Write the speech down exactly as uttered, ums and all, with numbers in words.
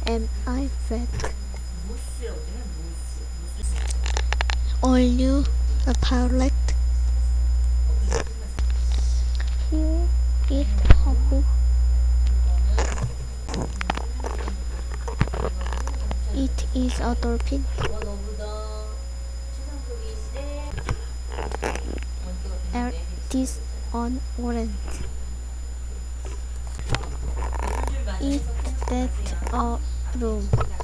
Am I fat? Are you a pilot? Here, eat coffee. It is a dolphin. Are this on orange? Is that a room?